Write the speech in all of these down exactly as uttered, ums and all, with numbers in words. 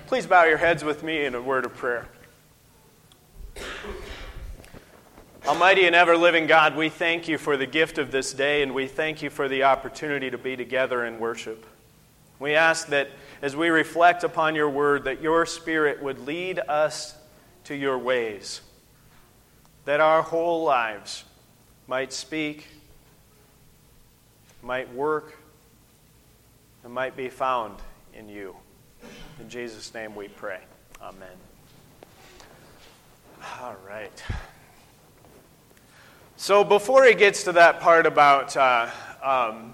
Please bow your heads with me in a word of prayer. Almighty and ever-living God, we thank you for the gift of this day, and we thank you for the opportunity to be together in worship. We ask that as we reflect upon your word, that your Spirit would lead us to your ways, that our whole lives might speak, might work, and might be found in you. In Jesus' name we pray. Amen. All right. So before he gets to that part about uh, um,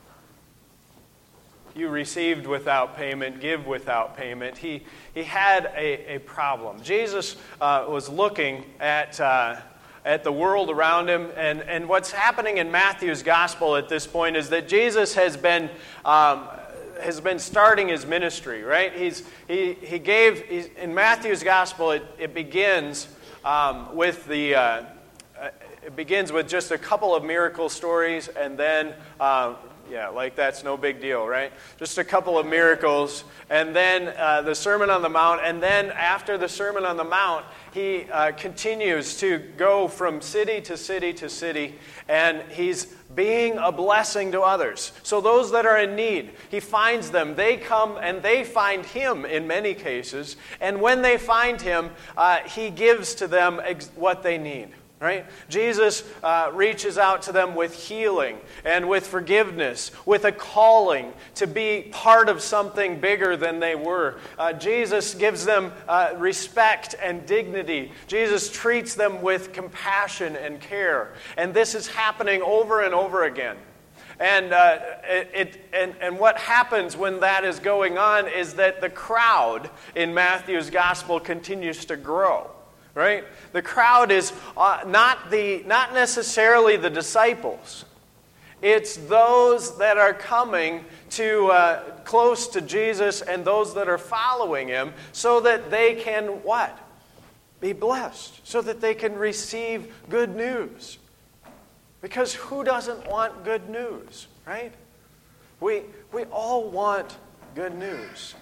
you received without payment, give without payment, he, he had a, a problem. Jesus uh, was looking at uh, at the world around him, and, and what's happening in Matthew's gospel at this point is that Jesus has been um, has been starting his ministry, right? He's he he gave he's, in Matthew's gospel it it begins um, with the. Uh, It begins with just a couple of miracle stories, and then, uh, yeah, like that's no big deal, right? Just a couple of miracles, and then uh, the Sermon on the Mount, and then after the Sermon on the Mount, he uh, continues to go from city to city to city, and he's being a blessing to others. So those that are in need, he finds them. They come and they find him in many cases, and when they find him, uh, he gives to them ex- what they need. Right? Jesus uh, reaches out to them with healing and with forgiveness, with a calling to be part of something bigger than they were. Uh, Jesus gives them uh, respect and dignity. Jesus treats them with compassion and care. And this is happening over and over again. And, uh, it, it, and, and what happens when that is going on is that the crowd in Matthew's gospel continues to grow. Right? The crowd is uh, not the not necessarily the disciples. It's those that are coming to uh, close to Jesus and those that are following him, so that they can what? Be blessed, so that they can receive good news. Because who doesn't want good news, right? We we all want good news.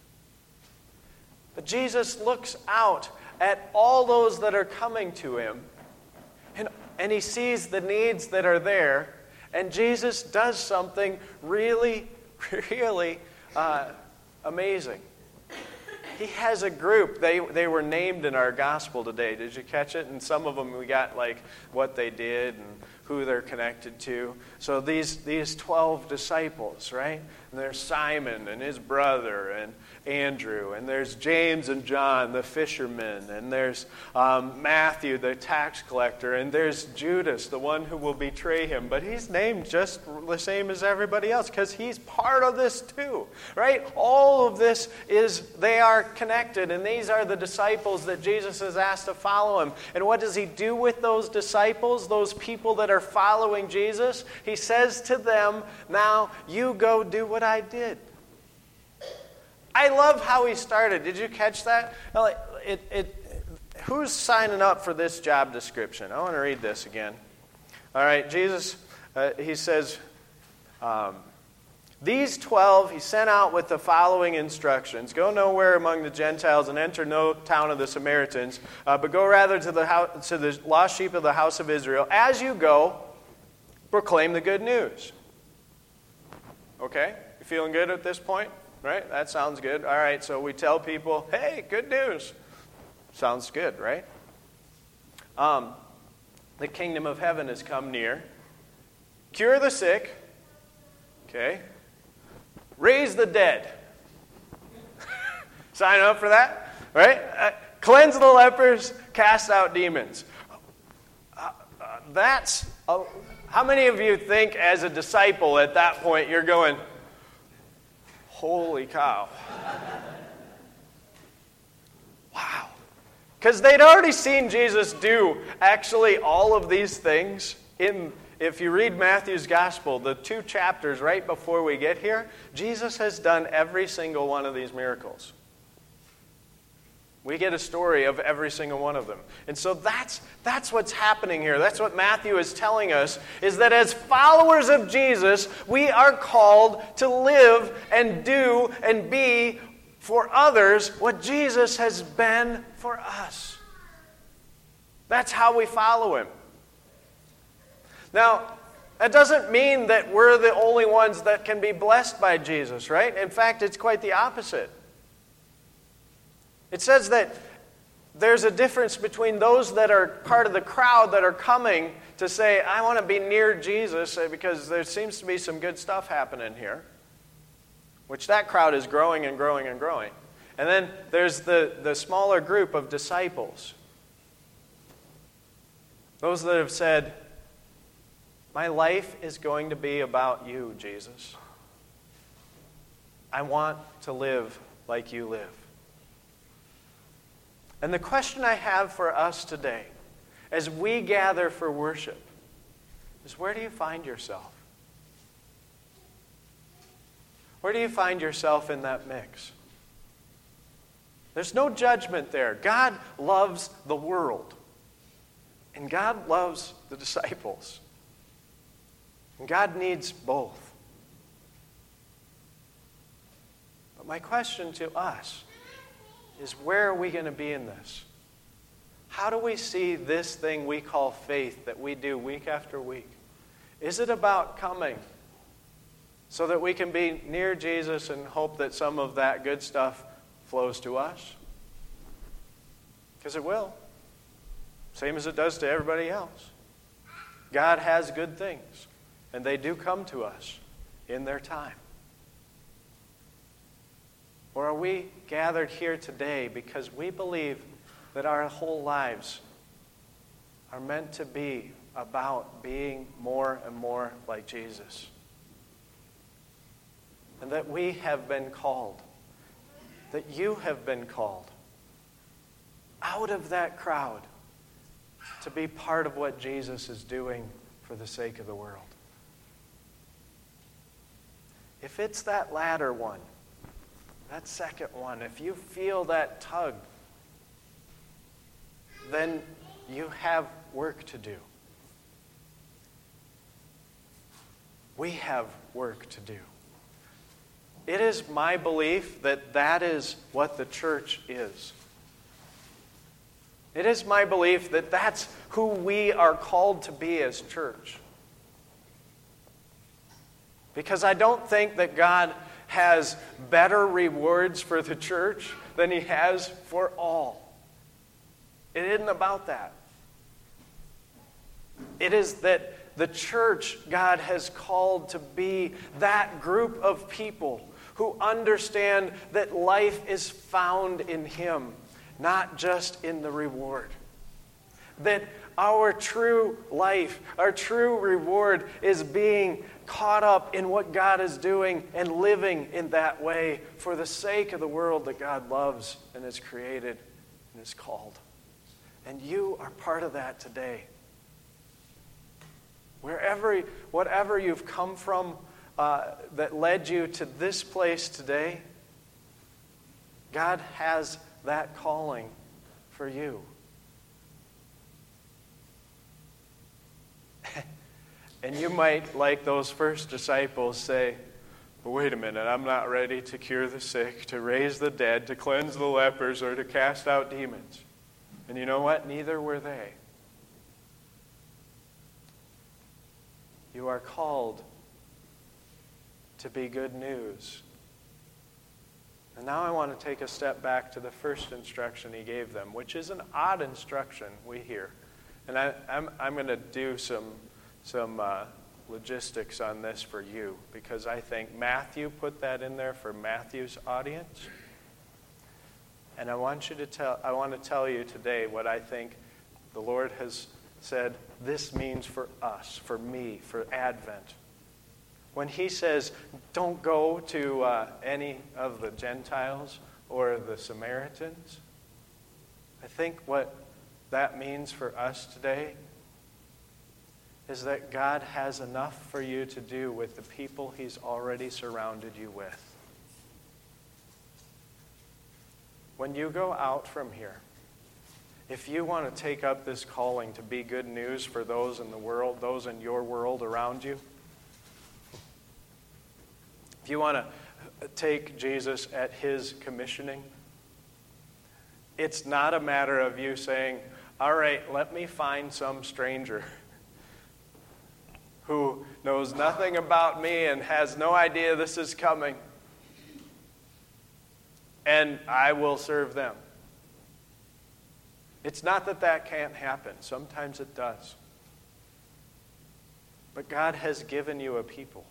But Jesus looks out at all those that are coming to him, and, and he sees the needs that are there, and Jesus does something really, really uh, amazing. He has a group. They they were named in our gospel today. Did you catch it? And some of them we got like what they did and who they're connected to. So these these twelve disciples, right? And there's Simon and his brother and Andrew, and there's James and John, the fishermen, and there's um, Matthew, the tax collector, and there's Judas, the one who will betray him. But he's named just the same as everybody else because he's part of this too, right? All of this is, they are connected, and these are the disciples that Jesus has asked to follow him. And what does he do with those disciples, those people that are following Jesus? He says to them, now you go do what I did. I love how he started. Did you catch that? It, it, who's signing up for this job description? I want to read this again. All right, Jesus, uh, he says, um, these twelve he sent out with the following instructions. Go nowhere among the Gentiles and enter no town of the Samaritans, uh, but go rather to the, house, to the lost sheep of the house of Israel. As you go, proclaim the good news. Okay? You feeling good at this point? Right? That sounds good. All right, so we tell people, hey, good news. Sounds good, right? Um, the kingdom of heaven has come near. Cure the sick. Okay. Raise the dead. Sign up for that, right? Uh, cleanse the lepers, cast out demons. Uh, uh, that's, uh, how many of you think as a disciple at that point you're going, holy cow. Wow. Because they'd already seen Jesus do actually all of these things. In, if you read Matthew's gospel, the two chapters right before we get here, Jesus has done every single one of these miracles. We get a story of every single one of them. And so that's that's what's happening here. That's what Matthew is telling us, is that as followers of Jesus, we are called to live and do and be for others what Jesus has been for us. That's how we follow him. Now, that doesn't mean that we're the only ones that can be blessed by Jesus, right? In fact, it's quite the opposite. It says that there's a difference between those that are part of the crowd that are coming to say, I want to be near Jesus because there seems to be some good stuff happening here, which that crowd is growing and growing and growing. And then there's the, the smaller group of disciples. Those that have said, my life is going to be about you, Jesus. I want to live like you live. And the question I have for us today, as we gather for worship, is where do you find yourself? Where do you find yourself in that mix? There's no judgment there. God loves the world. And God loves the disciples. And God needs both. But my question to us is, where are we going to be in this? How do we see this thing we call faith that we do week after week? Is it about coming so that we can be near Jesus and hope that some of that good stuff flows to us? Because it will. Same as it does to everybody else. God has good things, and they do come to us in their time. Or are we gathered here today because we believe that our whole lives are meant to be about being more and more like Jesus? And that we have been called, that you have been called out of that crowd to be part of what Jesus is doing for the sake of the world. If it's that latter one, that second one, if you feel that tug, then you have work to do. We have work to do. It is my belief that that is what the church is. It is my belief that that's who we are called to be as church. Because I don't think that God has better rewards for the church than he has for all. It isn't about that. It is that the church God has called to be that group of people who understand that life is found in him, not just in the reward. That our true life, our true reward is being caught up in what God is doing and living in that way for the sake of the world that God loves and has created and has called. And you are part of that today. Wherever, whatever you've come from uh, that led you to this place today, God has that calling for you. And you might, like those first disciples, say, but wait a minute, I'm not ready to cure the sick, to raise the dead, to cleanse the lepers, or to cast out demons. And you know what? Neither were they. You are called to be good news. And now I want to take a step back to the first instruction he gave them, which is an odd instruction we hear. And I, I'm, I'm going to do some, some uh, logistics on this for you, because I think Matthew put that in there for Matthew's audience. And I want you to tell, I want to tell you today what I think the Lord has said this means for us, for me, for Advent. When he says, don't go to uh, any of the Gentiles or the Samaritans, I think what that means for us today is that God has enough for you to do with the people he's already surrounded you with. When you go out from here, if you want to take up this calling to be good news for those in the world, those in your world around you, if you want to take Jesus at his commissioning? It's not a matter of you saying, all right, let me find some stranger who knows nothing about me and has no idea this is coming, and I will serve them. It's not that that can't happen. Sometimes it does. But God has given you a people.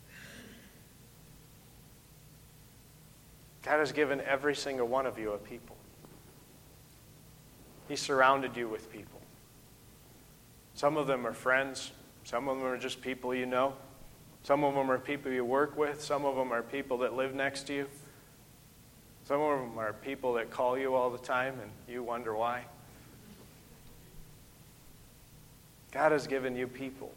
God has given every single one of you a people. He surrounded you with people. Some of them are friends. Some of them are just people you know. Some of them are people you work with. Some of them are people that live next to you. Some of them are people that call you all the time and you wonder why. God has given you people.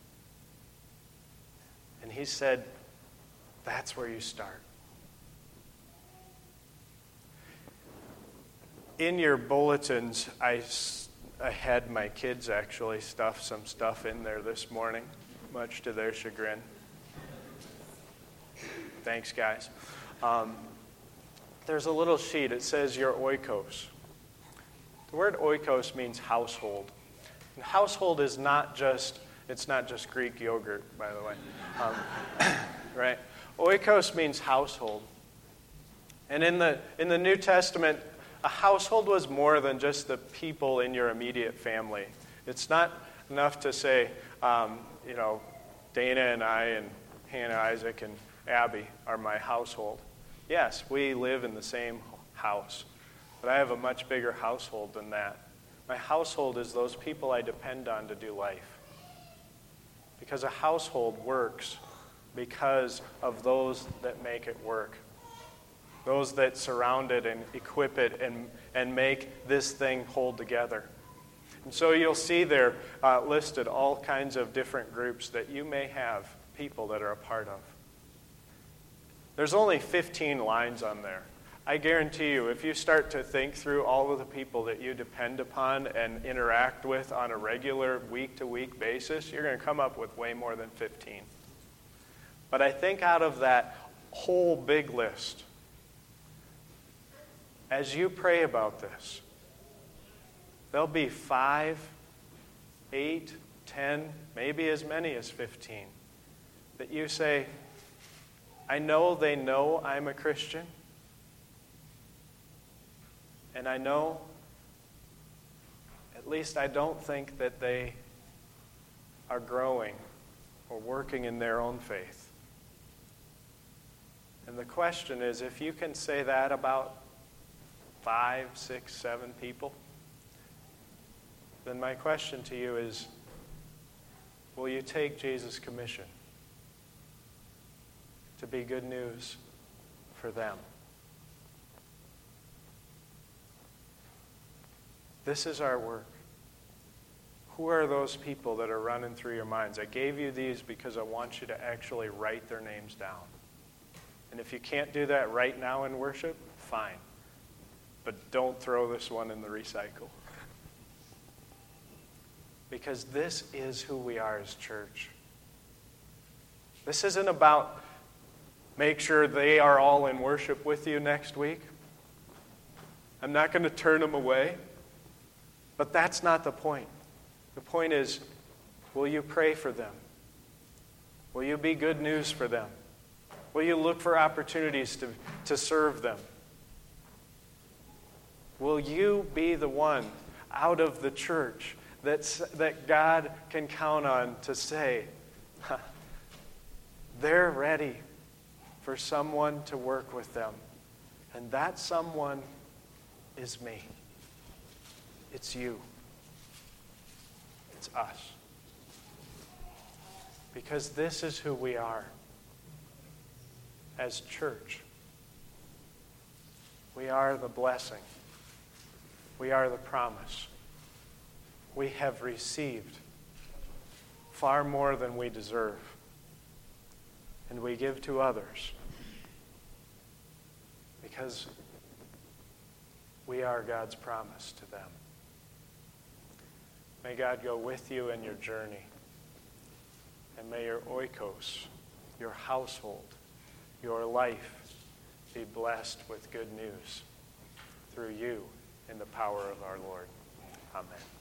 And he said, that's where you start. In your bulletins, I, I had my kids actually stuff some stuff in there this morning, much to their chagrin. Thanks, guys. Um, there's a little sheet. It says your oikos. The word oikos means household. And household is not just, it's not just Greek yogurt, by the way. Um, right? Oikos means household. And in the in the New Testament, a household was more than just the people in your immediate family. It's not enough to say, um, you know, Dana and I and Hannah, Isaac, and Abby are my household. Yes, we live in the same house, but I have a much bigger household than that. My household is those people I depend on to do life. Because a household works because of those that make it work. Those that surround it and equip it and, and make this thing hold together. And so you'll see there uh, listed all kinds of different groups that you may have people that are a part of. There's only fifteen lines on there. I guarantee you, if you start to think through all of the people that you depend upon and interact with on a regular week-to-week basis, you're going to come up with way more than fifteen. But I think out of that whole big list, as you pray about this, there'll be five, eight, ten, maybe as many as fifteen, that you say, I know they know I'm a Christian, and I know, at least I don't think that they are growing or working in their own faith. And the question is, if you can say that about five, six, seven people, then my question to you is, will you take Jesus' commission to be good news for them? This is our work. Who are those people that are running through your minds? I gave you these because I want you to actually write their names down. And if you can't do that right now in worship, fine. But don't throw this one in the recycle. Because this is who we are as church. This isn't about make sure they are all in worship with you next week. I'm not going to turn them away. But that's not the point. The point is, will you pray for them? Will you be good news for them? Will you look for opportunities to, to serve them? Will you be the one out of the church that's, that God can count on to say, huh, they're ready for someone to work with them. And that someone is me. It's you. It's us. Because this is who we are as church. We are the blessing. We are the promise. We have received far more than we deserve. And we give to others because we are God's promise to them. May God go with you in your journey. And may your oikos, your household, your life, be blessed with good news through you in the power of our Lord. Amen.